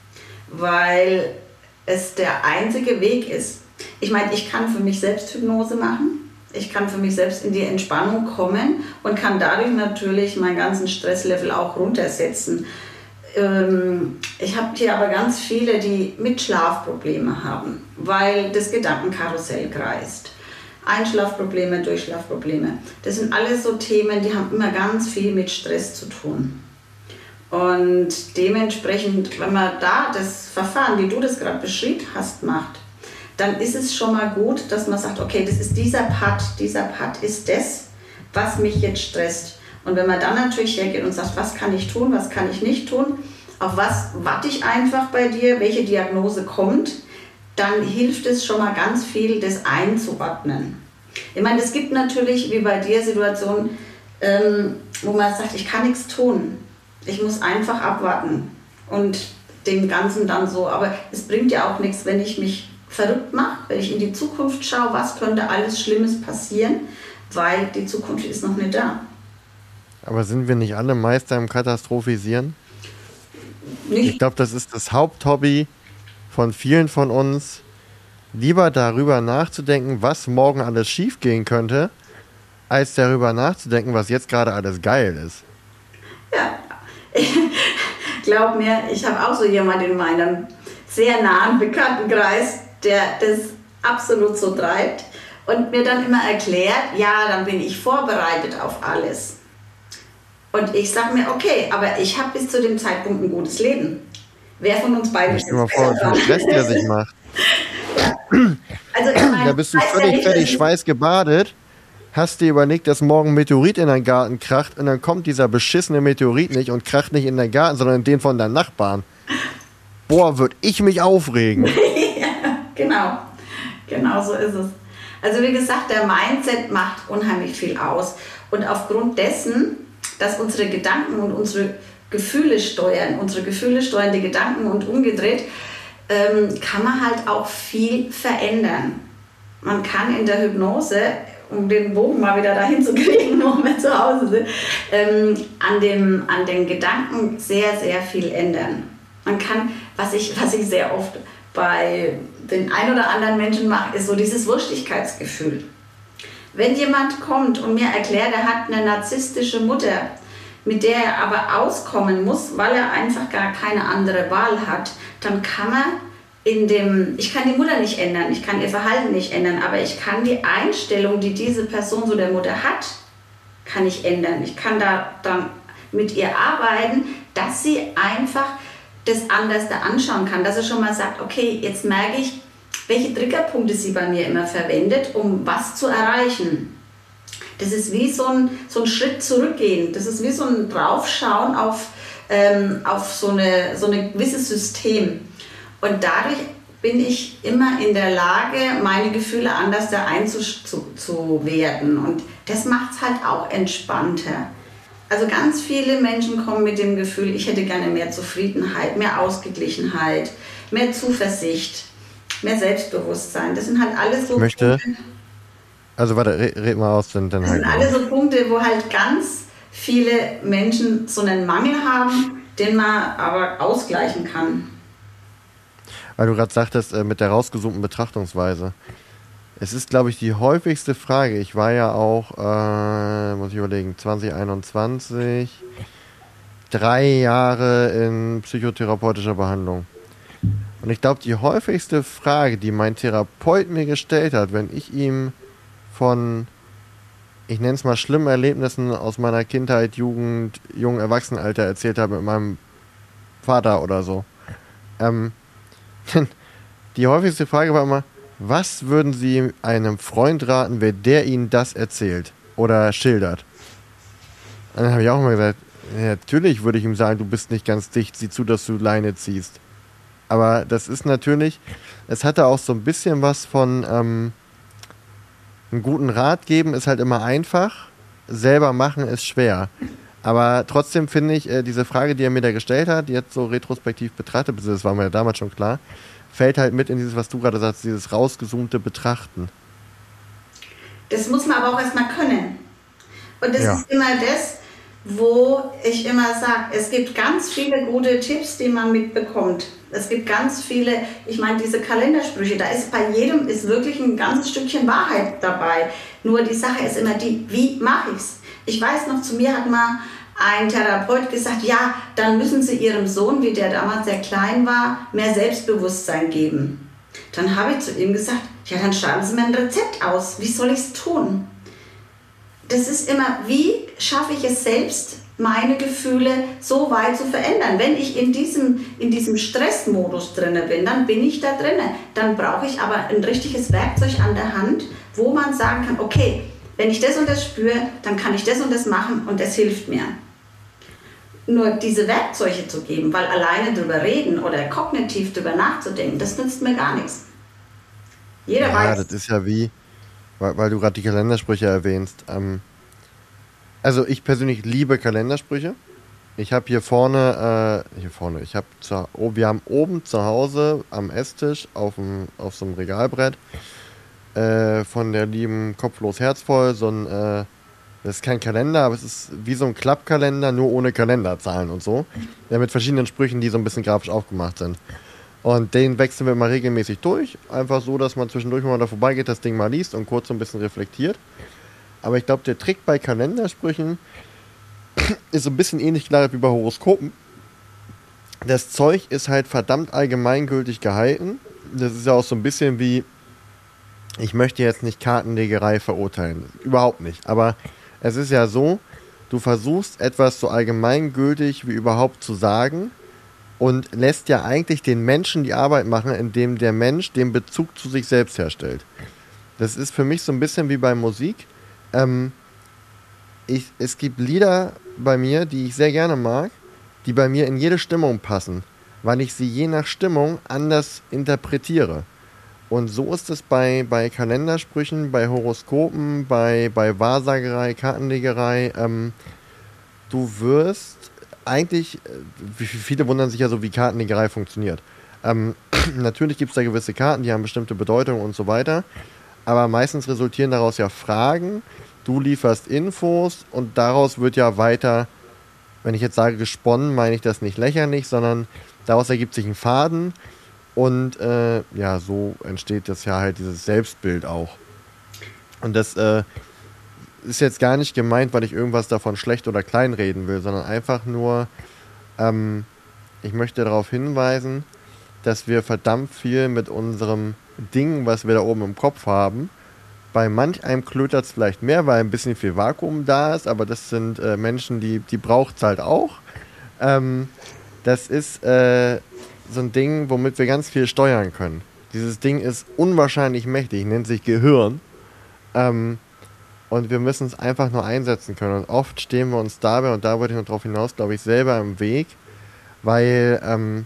Weil es der einzige Weg ist. Ich meine, ich kann für mich selbst Hypnose machen. Ich kann für mich selbst in die Entspannung kommen und kann dadurch natürlich meinen ganzen Stresslevel auch runtersetzen. ähm, ich habe hier aber ganz viele, die mit Schlafprobleme haben, weil das Gedankenkarussell kreist. Einschlafprobleme, Durchschlafprobleme. Das sind alles so Themen, die haben immer ganz viel mit Stress zu tun. Und dementsprechend, wenn man da das Verfahren, wie du das gerade beschrieben hast, macht, dann ist es schon mal gut, dass man sagt, okay, das ist dieser Part, dieser Part ist das, was mich jetzt stresst. Und wenn man dann natürlich hergeht und sagt, was kann ich tun, was kann ich nicht tun, auf was warte ich einfach bei dir, welche Diagnose kommt, dann hilft es schon mal ganz viel, das einzuordnen. Ich meine, es gibt natürlich, wie bei dir, Situationen, ähm, wo man sagt, ich kann nichts tun. Ich muss einfach abwarten und dem Ganzen dann so. Aber es bringt ja auch nichts, wenn ich mich verrückt mache, wenn ich in die Zukunft schaue, was könnte alles Schlimmes passieren, weil die Zukunft ist noch nicht da. Aber sind wir nicht alle Meister im Katastrophisieren? Nicht. Ich glaube, das ist das Haupthobby von vielen von uns, lieber darüber nachzudenken, was morgen alles schief gehen könnte, als darüber nachzudenken, was jetzt gerade alles geil ist. Ja, glaub mir, ich habe auch so jemanden in meinem sehr nahen Bekanntenkreis, der das absolut so treibt und mir dann immer erklärt, ja, dann bin ich vorbereitet auf alles. Und ich sage mir, okay, aber ich habe bis zu dem Zeitpunkt ein gutes Leben. Wer von uns beiden ist jetzt mal vor, wie viel Stress der sich macht. Ja. Also ich meine, da bist du heißt ja völlig nicht, fertig, dass ich- schweißgebadet, hast dir überlegt, dass morgen ein Meteorit in deinen Garten kracht und dann kommt dieser beschissene Meteorit nicht und kracht nicht in deinen Garten, sondern in den von deinen Nachbarn. Boah, würde ich mich aufregen. Ja, genau. Genau so ist es. Also wie gesagt, der Mindset macht unheimlich viel aus. Und aufgrund dessen, dass unsere Gedanken und unsere Gefühle steuern, unsere Gefühle steuern die Gedanken und umgedreht, ähm, kann man halt auch viel verändern. Man kann in der Hypnose, um den Bogen mal wieder dahin zu kriegen, wo wir zu Hause sind, ähm, an, dem, an den Gedanken sehr, sehr viel ändern. Man kann, was ich, was ich sehr oft bei den ein oder anderen Menschen mache, ist so dieses Wurstigkeitsgefühl. Wenn jemand kommt und mir erklärt, er hat eine narzisstische Mutter, mit der er aber auskommen muss, weil er einfach gar keine andere Wahl hat, dann kann man in dem, ich kann die Mutter nicht ändern, ich kann ihr Verhalten nicht ändern, aber ich kann die Einstellung, die diese Person zu der Mutter hat, kann ich ändern. Ich kann da dann mit ihr arbeiten, dass sie einfach das anders da anschauen kann, dass sie schon mal sagt, okay, jetzt merke ich, welche Triggerpunkte sie bei mir immer verwendet, um was zu erreichen. Das ist wie so ein, so ein Schritt zurückgehen. Das ist wie so ein Draufschauen auf, ähm, auf so eine, so ein gewisses System. Und dadurch bin ich immer in der Lage, meine Gefühle anders da einzuwerten. Und das macht es halt auch entspannter. Also ganz viele Menschen kommen mit dem Gefühl, ich hätte gerne mehr Zufriedenheit, mehr Ausgeglichenheit, mehr Zuversicht, mehr Selbstbewusstsein. Das sind halt alles so Ich möchte, Punkte, also warte, red, red mal aus, dann, dann das sind halt. alles so Punkte, wo halt ganz viele Menschen so einen Mangel haben, den man aber ausgleichen kann. Weil du gerade sagtest, äh, mit der rausgezoomten Betrachtungsweise. Es ist, glaube ich, die häufigste Frage. Ich war ja auch, äh, muss ich überlegen, zwanzig einundzwanzig, drei Jahre in psychotherapeutischer Behandlung. Und ich glaube, die häufigste Frage, die mein Therapeut mir gestellt hat, wenn ich ihm von, ich nenne es mal, schlimmen Erlebnissen aus meiner Kindheit, Jugend, jungen Erwachsenenalter erzählt habe mit meinem Vater oder so, ähm, die häufigste Frage war immer, was würden Sie einem Freund raten, wenn der Ihnen das erzählt oder schildert? Und dann habe ich auch immer gesagt, ja, natürlich würde ich ihm sagen, du bist nicht ganz dicht, sieh zu, dass du Leine ziehst. Aber das ist natürlich, es hatte auch so ein bisschen was von, ähm, einen guten Rat geben ist halt immer einfach, selber machen ist schwer. Aber trotzdem finde ich, äh, diese Frage, die er mir da gestellt hat, die jetzt so retrospektiv betrachtet, das war mir ja damals schon klar, fällt halt mit in dieses, was du gerade sagst, dieses rausgezoomte Betrachten. Das muss man aber auch erstmal können. Und das Ja. ist immer das, wo ich immer sage, es gibt ganz viele gute Tipps, die man mitbekommt. Es gibt ganz viele, ich meine, diese Kalendersprüche, da ist bei jedem ist wirklich ein ganzes Stückchen Wahrheit dabei. Nur die Sache ist immer die, wie mache ich es? Ich weiß noch, zu mir hat mal ein Therapeut gesagt, ja, dann müssen Sie Ihrem Sohn, wie der damals sehr klein war, mehr Selbstbewusstsein geben. Dann habe ich zu ihm gesagt, ja, dann schreiben Sie mir ein Rezept aus. Wie soll ich es tun? Das ist immer, wie schaffe ich es selbst, meine Gefühle so weit zu verändern? Wenn ich in diesem, in diesem Stressmodus drin bin, dann bin ich da drin. Dann brauche ich aber ein richtiges Werkzeug an der Hand, wo man sagen kann, okay, wenn ich das und das spüre, dann kann ich das und das machen und das hilft mir. Nur diese Werkzeuge zu geben, weil alleine drüber reden oder kognitiv drüber nachzudenken, das nützt mir gar nichts. Jeder ja, weiß. Das ist ja wie, weil, weil du gerade die Kalendersprüche erwähnst. Ähm, also ich persönlich liebe Kalendersprüche. Ich habe hier vorne, äh, hier vorne, ich habe, oh, wir haben oben zu Hause am Esstisch auf, dem, auf so einem Regalbrett äh, von der lieben Kopflos Herzvoll so ein, äh, das ist kein Kalender, aber es ist wie so ein Klappkalender, nur ohne Kalenderzahlen und so. Ja, mit verschiedenen Sprüchen, die so ein bisschen grafisch aufgemacht sind. Und den wechseln wir mal regelmäßig durch. Einfach so, dass man zwischendurch, wenn man da vorbeigeht, das Ding mal liest und kurz so ein bisschen reflektiert. Aber ich glaube, der Trick bei Kalendersprüchen ist so ein bisschen ähnlich gelagert wie bei Horoskopen. Das Zeug ist halt verdammt allgemeingültig gehalten. Das ist ja auch so ein bisschen wie, ich möchte jetzt nicht Kartenlegerei verurteilen. Überhaupt nicht. Aber es ist ja so, du versuchst etwas so allgemeingültig wie überhaupt zu sagen und lässt ja eigentlich den Menschen die Arbeit machen, indem der Mensch den Bezug zu sich selbst herstellt. Das ist für mich so ein bisschen wie bei Musik. Ähm, ich, es gibt Lieder bei mir, die ich sehr gerne mag, die bei mir in jede Stimmung passen, weil ich sie je nach Stimmung anders interpretiere. Und so ist es bei, bei Kalendersprüchen, bei Horoskopen, bei, bei Wahrsagerei, Kartenlegerei. Ähm, du wirst eigentlich, wie viele wundern sich ja so, wie Kartenlegerei funktioniert. Ähm, natürlich gibt es da gewisse Karten, die haben bestimmte Bedeutung und so weiter. Aber meistens resultieren daraus ja Fragen. Du lieferst Infos und daraus wird ja weiter, wenn ich jetzt sage gesponnen, meine ich das nicht lächerlich, sondern daraus ergibt sich ein Faden. Und äh, ja, so entsteht das ja halt dieses Selbstbild auch. Und das äh, ist jetzt gar nicht gemeint, weil ich irgendwas davon schlecht oder klein reden will, sondern einfach nur, ähm, ich möchte darauf hinweisen, dass wir verdammt viel mit unserem Ding, was wir da oben im Kopf haben, bei manch einem klötert es vielleicht mehr, weil ein bisschen viel Vakuum da ist, aber das sind äh, Menschen, die, die braucht es halt auch. Ähm, das ist äh, so ein Ding, womit wir ganz viel steuern können. Dieses Ding ist unwahrscheinlich mächtig, nennt sich Gehirn. Ähm, und wir müssen es einfach nur einsetzen können. Und oft stehen wir uns dabei, und da wollte ich noch drauf hinaus, glaube ich, selber im Weg, weil ähm,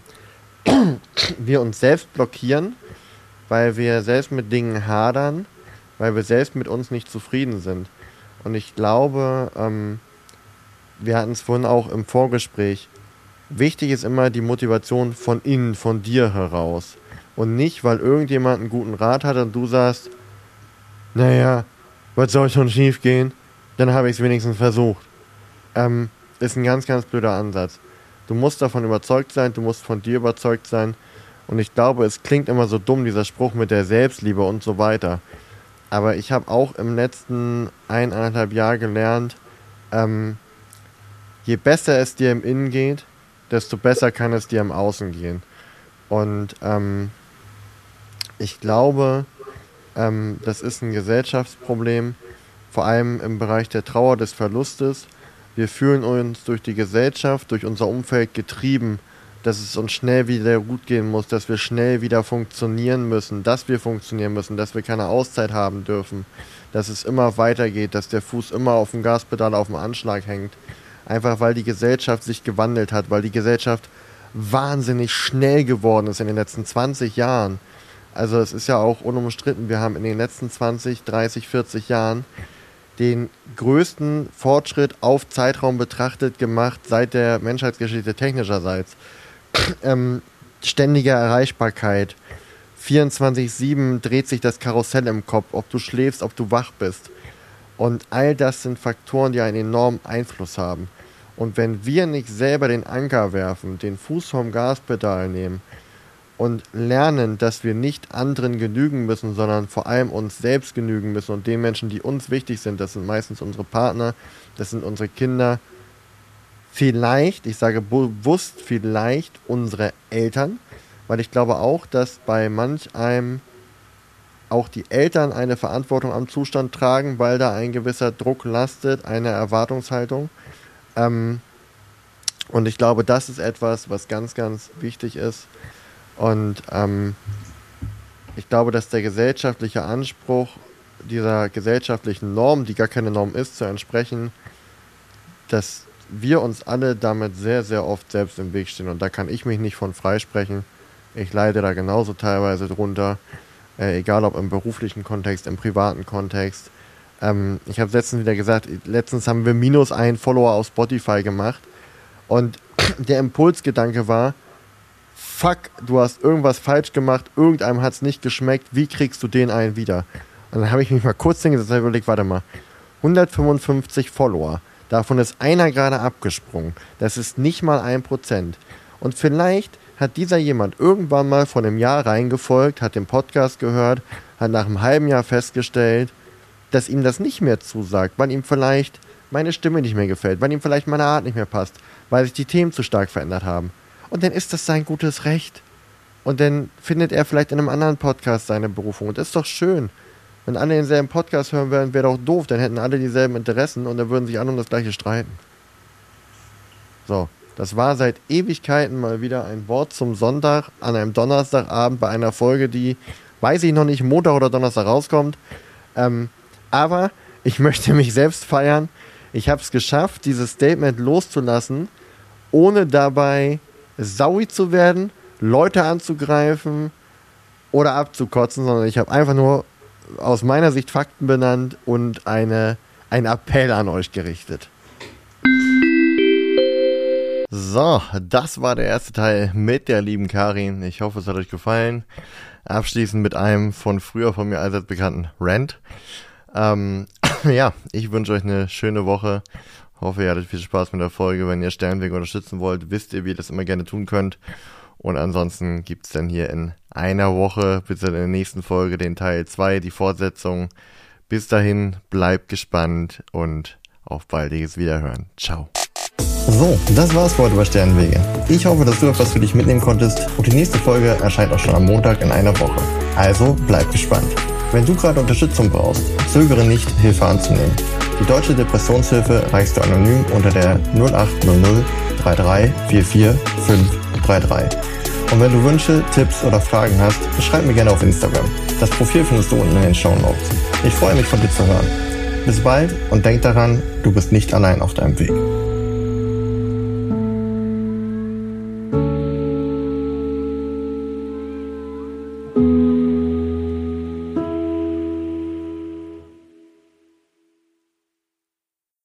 wir uns selbst blockieren, weil wir selbst mit Dingen hadern, weil wir selbst mit uns nicht zufrieden sind. Und ich glaube, ähm, wir hatten es vorhin auch im Vorgespräch, wichtig ist immer die Motivation von innen, von dir heraus. Und nicht, weil irgendjemand einen guten Rat hat und du sagst, naja, was soll schon schief gehen? Dann habe ich es wenigstens versucht. Ähm, ist ein ganz, ganz blöder Ansatz. Du musst davon überzeugt sein, du musst von dir überzeugt sein. Und ich glaube, es klingt immer so dumm, dieser Spruch mit der Selbstliebe und so weiter. Aber ich habe auch im letzten eineinhalb Jahr gelernt, ähm, je besser es dir im Innen geht, desto besser kann es dir im Außen gehen. Und ähm, ich glaube, ähm, das ist ein Gesellschaftsproblem, vor allem im Bereich der Trauer des Verlustes. Wir fühlen uns durch die Gesellschaft, durch unser Umfeld getrieben, dass es uns schnell wieder gut gehen muss, dass wir schnell wieder funktionieren müssen, dass wir funktionieren müssen, dass wir keine Auszeit haben dürfen, dass es immer weitergeht, dass der Fuß immer auf dem Gaspedal auf dem Anschlag hängt. Einfach weil die Gesellschaft sich gewandelt hat, weil die Gesellschaft wahnsinnig schnell geworden ist in den letzten zwanzig Jahren. Also es ist ja auch unumstritten, wir haben in den letzten zwanzig, dreißig, vierzig Jahren den größten Fortschritt auf Zeitraum betrachtet gemacht seit der Menschheitsgeschichte technischerseits. Ähm, ständige Erreichbarkeit, vierundzwanzig sieben dreht sich das Karussell im Kopf, ob du schläfst, ob du wach bist. Und all das sind Faktoren, die einen enormen Einfluss haben. Und wenn wir nicht selber den Anker werfen, den Fuß vom Gaspedal nehmen und lernen, dass wir nicht anderen genügen müssen, sondern vor allem uns selbst genügen müssen und den Menschen, die uns wichtig sind, das sind meistens unsere Partner, das sind unsere Kinder, vielleicht, ich sage bewusst vielleicht unsere Eltern, weil ich glaube auch, dass bei manch einem auch die Eltern eine Verantwortung am Zustand tragen, weil da ein gewisser Druck lastet, eine Erwartungshaltung. Ähm, und ich glaube, das ist etwas, was ganz, ganz wichtig ist. Und ähm, ich glaube, dass der gesellschaftliche Anspruch dieser gesellschaftlichen Norm, die gar keine Norm ist, zu entsprechen, dass wir uns alle damit sehr, sehr oft selbst im Weg stehen. Und da kann ich mich nicht von freisprechen. Ich leide da genauso teilweise drunter, äh, egal ob im beruflichen Kontext, im privaten Kontext. Ähm, ich habe letztens wieder gesagt, letztens haben wir minus einen Follower auf Spotify gemacht und der Impulsgedanke war, fuck, du hast irgendwas falsch gemacht, irgendeinem hat es nicht geschmeckt, wie kriegst du den einen wieder? Und dann habe ich mich mal kurz hingesetzt und überlegt, warte mal, hundertfünfundfünfzig Follower, davon ist einer gerade abgesprungen, das ist nicht mal ein Prozent. Und vielleicht hat dieser jemand irgendwann mal vor einem Jahr reingefolgt, hat den Podcast gehört, hat nach einem halben Jahr festgestellt, dass ihm das nicht mehr zusagt, weil ihm vielleicht meine Stimme nicht mehr gefällt, weil ihm vielleicht meine Art nicht mehr passt, weil sich die Themen zu stark verändert haben. Und dann ist das sein gutes Recht. Und dann findet er vielleicht in einem anderen Podcast seine Berufung. Und das ist doch schön. Wenn alle denselben Podcast hören würden, wäre doch doof. Dann hätten alle dieselben Interessen und dann würden sich alle um das Gleiche streiten. So, das war seit Ewigkeiten mal wieder ein Wort zum Sonntag an einem Donnerstagabend bei einer Folge, die, weiß ich noch nicht, Montag oder Donnerstag rauskommt. Ähm, aber ich möchte mich selbst feiern. Ich habe es geschafft, dieses Statement loszulassen, ohne dabei saui zu werden, Leute anzugreifen oder abzukotzen, sondern ich habe einfach nur aus meiner Sicht Fakten benannt und eine, einen Appell an euch gerichtet. So, das war der erste Teil mit der lieben Karin. Ich hoffe, es hat euch gefallen. Abschließend mit einem von früher von mir allseits bekannten Rant. Ähm, ja, ich wünsche euch eine schöne Woche. Hoffe, ihr hattet viel Spaß mit der Folge. Wenn ihr Sternweg unterstützen wollt, wisst ihr, wie ihr das immer gerne tun könnt. Und ansonsten gibt's dann hier in einer Woche, bis in der nächsten Folge, den Teil zwei, die Fortsetzung. Bis dahin, bleibt gespannt und auf baldiges Wiederhören. Ciao. So, das war's für heute bei Sternwege. Ich hoffe, dass du etwas für dich mitnehmen konntest und die nächste Folge erscheint auch schon am Montag in einer Woche. Also bleib gespannt. Wenn du gerade Unterstützung brauchst, zögere nicht, Hilfe anzunehmen. Die Deutsche Depressionshilfe erreichst du anonym unter der null acht null null drei drei vier vier fünf drei drei. Und wenn du Wünsche, Tipps oder Fragen hast, schreib mir gerne auf Instagram. Das Profil findest du unten in den Shownotes. Ich freue mich, von dir zu hören. Bis bald und denk daran, du bist nicht allein auf deinem Weg.